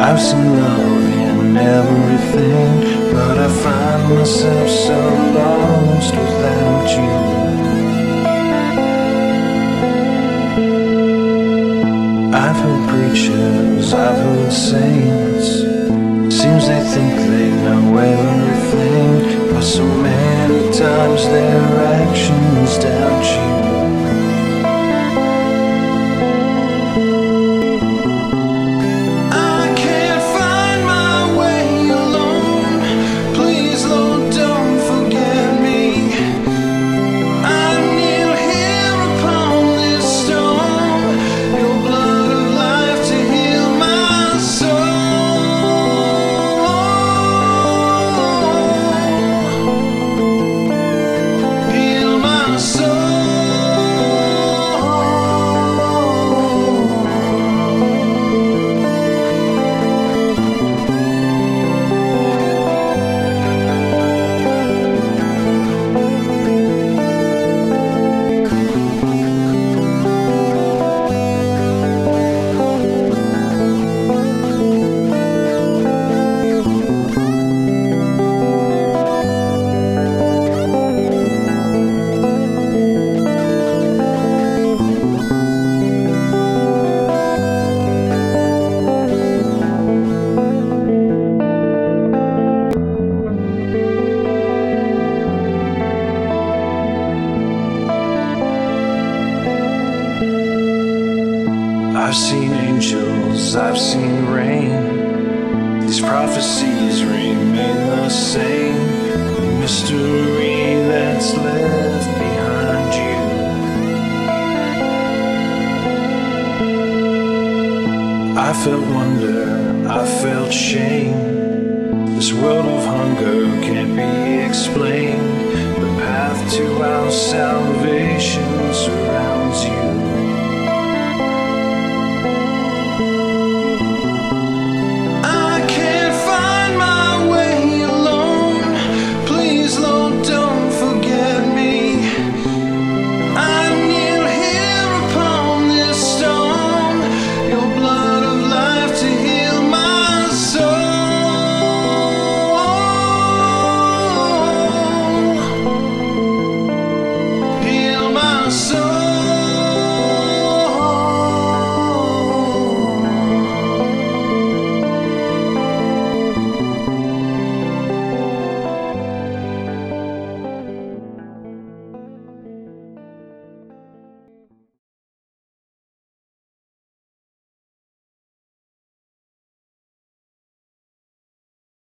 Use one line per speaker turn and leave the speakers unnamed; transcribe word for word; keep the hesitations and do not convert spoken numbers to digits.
I've seen love in everything, but I find myself so lost without you. I've heard preachers, I've heard saints. Seems they think they know everything, but so many times their actions doubt you. I can't find my way alone. Please, Lord, don't forget me. I kneel here upon this stone, your blood of life to heal my soul. Heal my soul. I've seen angels, I've seen rain. These prophecies remain the same. The mystery that's left behind you. I felt wonder, I felt shame. This world of hunger